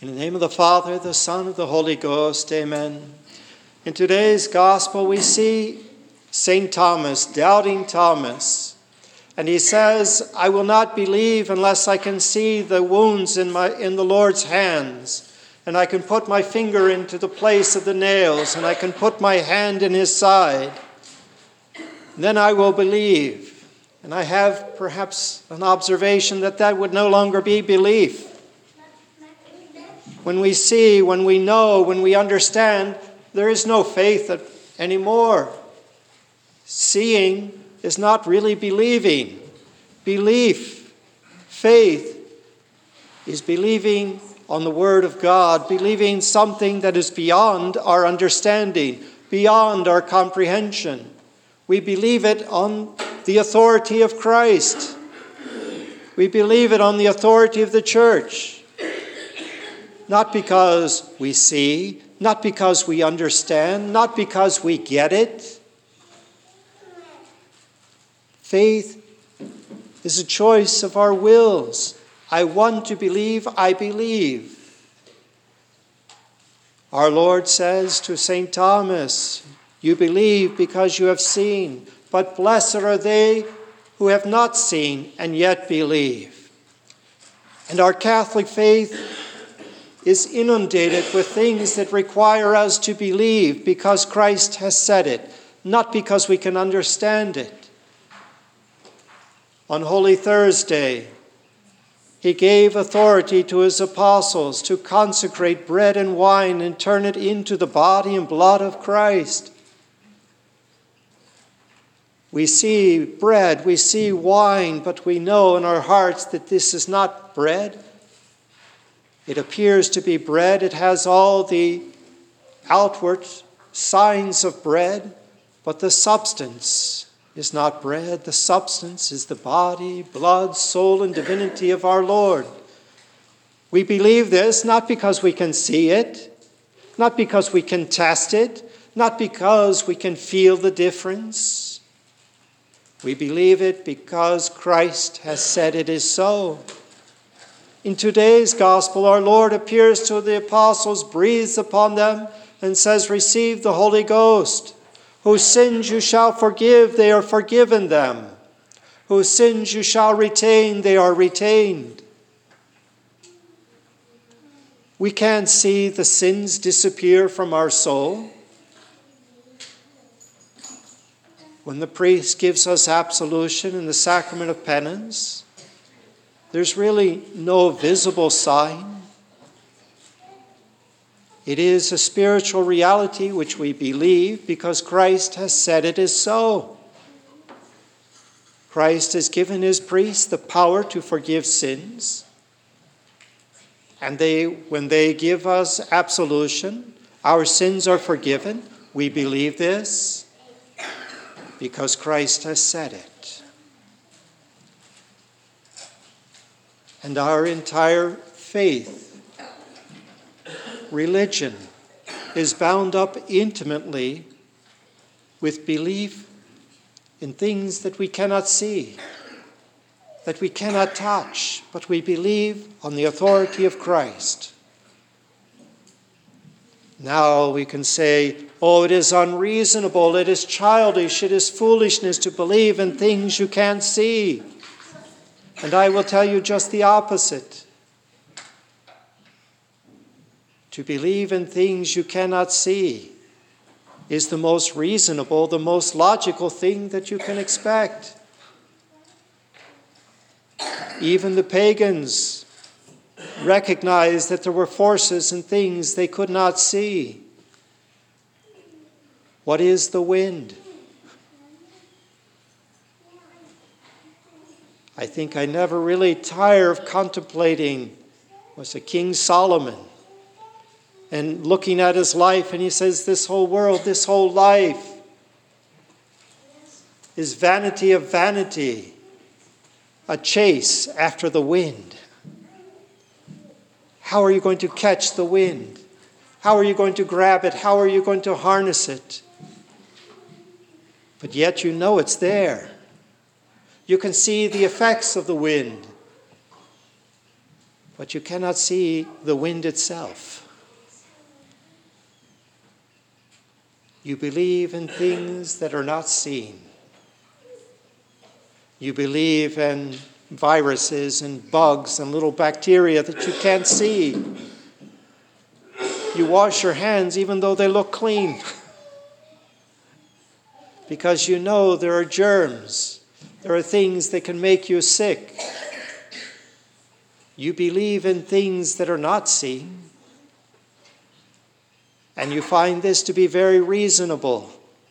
In the name of the Father, the Son, and the Holy Ghost, amen. In today's gospel, we see St. Thomas, doubting Thomas. And he says, I will not believe unless I can see the wounds in the Lord's hands. And I can put my finger into the place of the nails, and I can put my hand in his side. Then I will believe. And I have perhaps an observation that would no longer be belief. When we see, when we know, when we understand, there is no faith anymore. Seeing is not really believing. Belief, faith, is believing on the Word of God, believing something that is beyond our understanding, beyond our comprehension. We believe it on the authority of Christ. We believe it on the authority of the church. Not because we see, not because we understand, not because we get it. Faith is a choice of our wills. I want to believe, I believe. Our Lord says to St. Thomas, you believe because you have seen, but blessed are they who have not seen and yet believe. And our Catholic faith is inundated with things that require us to believe because Christ has said it, not because we can understand it. On Holy Thursday, he gave authority to his apostles to consecrate bread and wine and turn it into the body and blood of Christ. We see bread, we see wine, but we know in our hearts that this is not bread. It appears to be bread. It has all the outward signs of bread, but the substance is not bread. The substance is the body, blood, soul, and divinity of our Lord. We believe this not because we can see it, not because we can test it, not because we can feel the difference. We believe it because Christ has said it is so. In today's gospel, our Lord appears to the apostles, breathes upon them, and says, receive the Holy Ghost. Whose sins you shall forgive, they are forgiven them. Whose sins you shall retain, they are retained. We can't see the sins disappear from our soul. When the priest gives us absolution in the sacrament of penance, there's really no visible sign. It is a spiritual reality which we believe because Christ has said it is so. Christ has given his priests the power to forgive sins. And when they give us absolution, our sins are forgiven. We believe this because Christ has said it. And our entire faith, religion, is bound up intimately with belief in things that we cannot see, that we cannot touch, but we believe on the authority of Christ. Now we can say, oh, it is unreasonable, it is childish, it is foolishness to believe in things you can't see. And I will tell you just the opposite. To believe in things you cannot see is the most reasonable, the most logical thing that you can expect. Even the pagans recognized that there were forces and things they could not see. What is the wind? I think I never really tire of contemplating was it King Solomon and looking at his life, and he says this whole world, this whole life is vanity of vanity, a chase after the wind. How are you going to catch the wind? How are you going to grab it? How are you going to harness it? But yet you know it's there. You can see the effects of the wind. but you cannot see the wind itself. You believe in things that are not seen. You believe in viruses and bugs and little bacteria that you can't see. You wash your hands even though they look clean. Because you know there are germs. There are things that can make you sick. You believe in things that are not seen. And you find this to be very reasonable.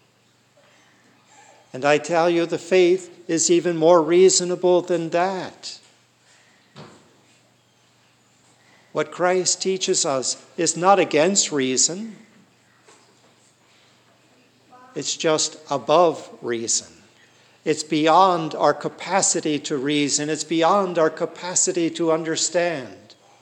And I tell you, the faith is even more reasonable than that. What Christ teaches us is not against reason. It's just above reason. It's beyond our capacity to reason. It's beyond our capacity to understand.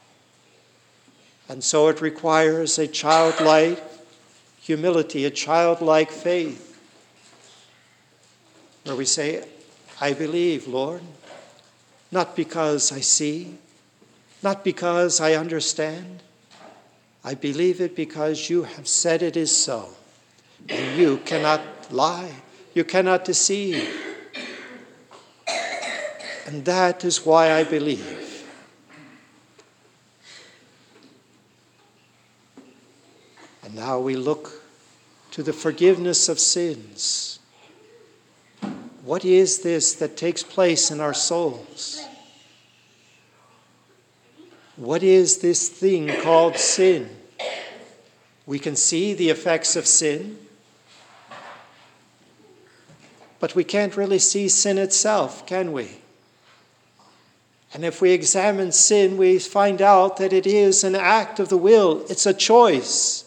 And so it requires a childlike humility, a childlike faith, where we say, I believe, Lord, not because I see, not because I understand. I believe it because you have said it is so. And you cannot lie. You cannot deceive. And that is why I believe. And now we look to the forgiveness of sins. What is this that takes place in our souls? What is this thing called sin? We can see the effects of sin, but we can't really see sin itself, can we? And if we examine sin, we find out that it is an act of the will. It's a choice.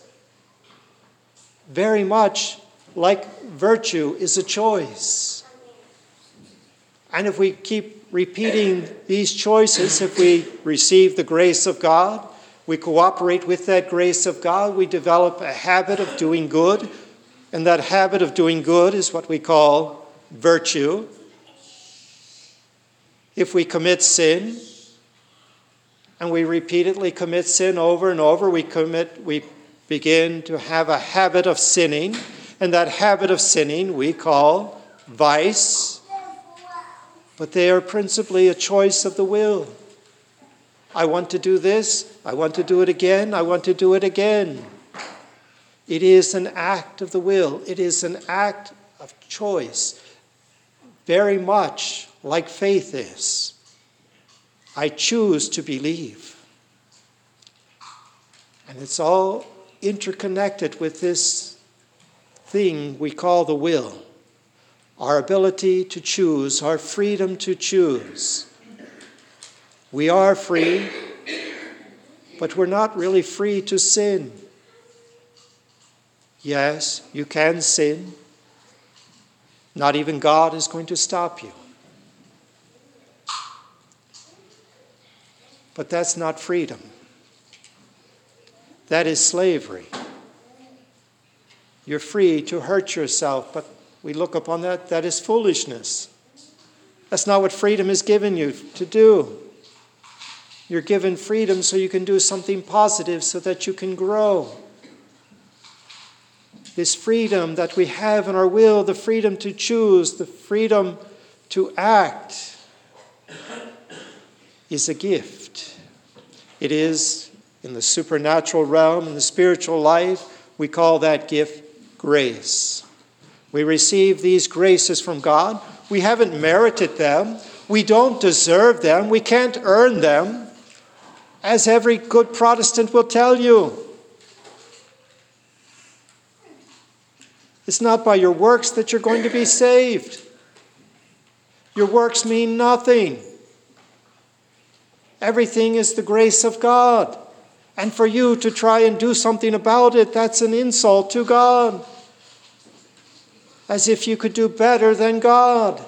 Very much like virtue is a choice. And if we keep repeating these choices, if we receive the grace of God, we cooperate with that grace of God, we develop a habit of doing good, and that habit of doing good is what we call virtue. If we commit sin, and we repeatedly commit sin over and over, we begin to have a habit of sinning, and that habit of sinning we call vice. But they are principally a choice of the will. I want to do this, I want to do it again, I want to do it again. It is an act of the will. It is an act of choice. Very much like faith is. I choose to believe. And it's all interconnected with this thing we call the will. Our ability to choose, our freedom to choose. We are free, but we're not really free to sin. Yes, you can sin. Not even God is going to stop you. But that's not freedom. That is slavery. You're free to hurt yourself, but we look upon that, that is foolishness. That's not what freedom is given you to do. You're given freedom so you can do something positive, so that you can grow. This freedom that we have in our will, the freedom to choose, the freedom to act, is a gift. It is, in the supernatural realm, in the spiritual life, we call that gift grace. We receive these graces from God. We haven't merited them. We don't deserve them. We can't earn them, as every good Protestant will tell you. It's not by your works that you're going to be saved. Your works mean nothing. Everything is the grace of God. And for you to try and do something about it, that's an insult to God. As if you could do better than God.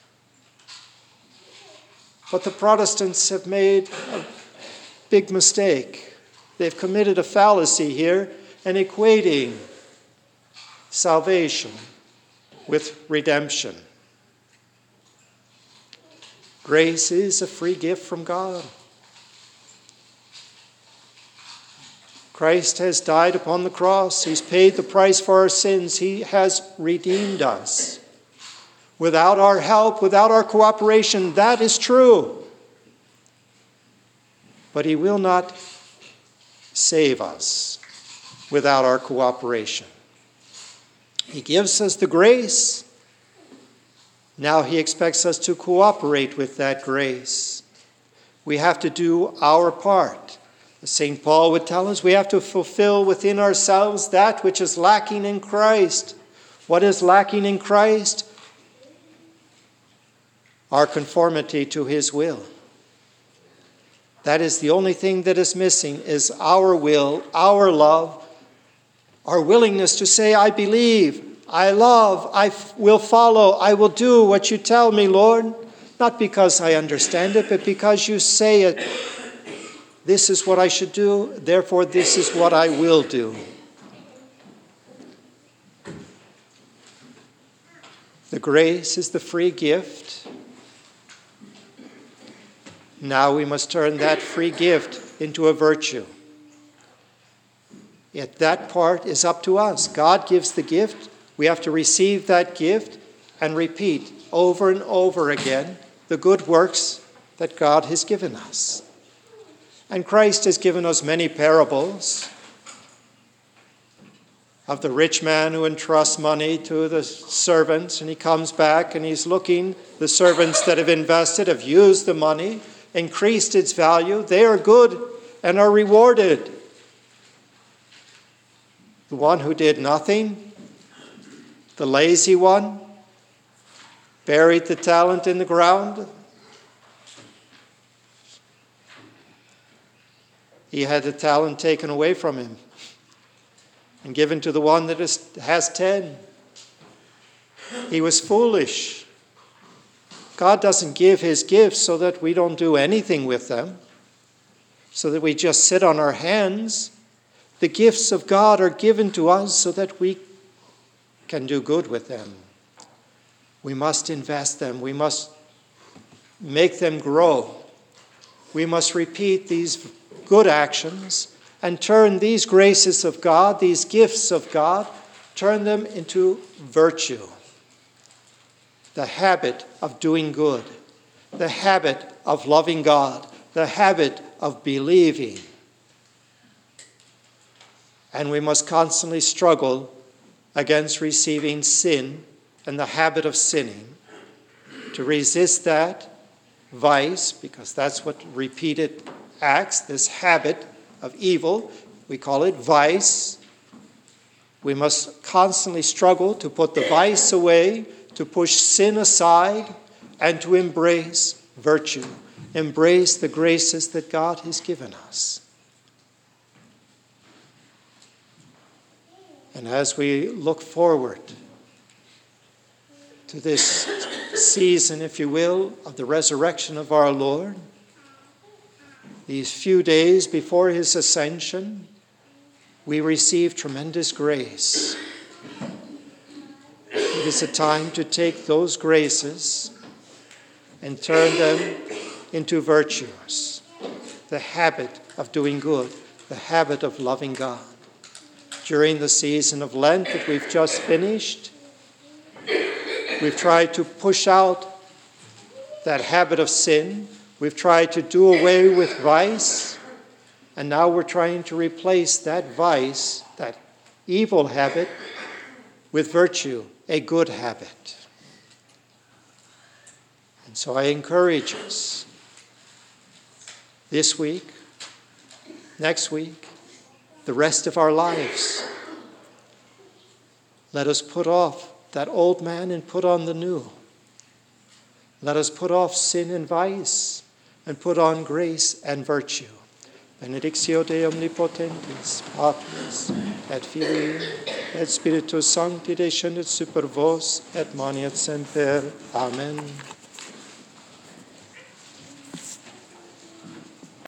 But the Protestants have made a big mistake. They've committed a fallacy here in equating salvation with redemption. Grace is a free gift from God. Christ has died upon the cross. He's paid the price for our sins. He has redeemed us. Without our help, without our cooperation, that is true. But he will not save us without our cooperation. He gives us the grace. Now he expects us to cooperate with that grace. We have to do our part. As St. Paul would tell us, we have to fulfill within ourselves that which is lacking in Christ. What is lacking in Christ? Our conformity to his will. That is the only thing that is missing, is our will, our love, our willingness to say, I believe, I love, I will follow, I will do what you tell me, Lord. Not because I understand it, but because you say it. This is what I should do, therefore this is what I will do. The grace is the free gift. Now we must turn that free gift into a virtue. Yet that part is up to us. God gives the gift. We have to receive that gift and repeat over and over again the good works that God has given us. And Christ has given us many parables of the rich man who entrusts money to the servants, and he comes back and he's looking. The servants that have invested have used the money, increased its value. They are good and are rewarded. The one who did nothing, the lazy one, buried the talent in the ground. He had the talent taken away from him and given to the one that has 10. He was foolish. God doesn't give his gifts so that we don't do anything with them, so that we just sit on our hands. The gifts of God are given to us so that we can do good with them. We must invest them. We must make them grow. We must repeat these good actions and turn these graces of God, these gifts of God, turn them into virtue. The habit of doing good, the habit of loving God, the habit of believing. And we must constantly struggle against receiving sin and the habit of sinning, to resist that vice, because that's what repeated acts, this habit of evil, we call it vice. We must constantly struggle to put the vice away, to push sin aside, and to embrace virtue, embrace the graces that God has given us. And as we look forward to this season, if you will, of the resurrection of our Lord, these few days before his ascension, we receive tremendous grace. It is a time to take those graces and turn them into virtues. The habit of doing good, the habit of loving God. During the season of Lent that we've just finished, we've tried to push out that habit of sin. We've tried to do away with vice, and now we're trying to replace that vice, that evil habit, with virtue, a good habit. And so I encourage us this week, next week, the rest of our lives. Let us put off that old man and put on the new. Let us put off sin and vice and put on grace and virtue. Benedictio Dei omnipotentis, Patris, et Filii, et Spiritus Sancti descendet super vos, et manet semper. Amen.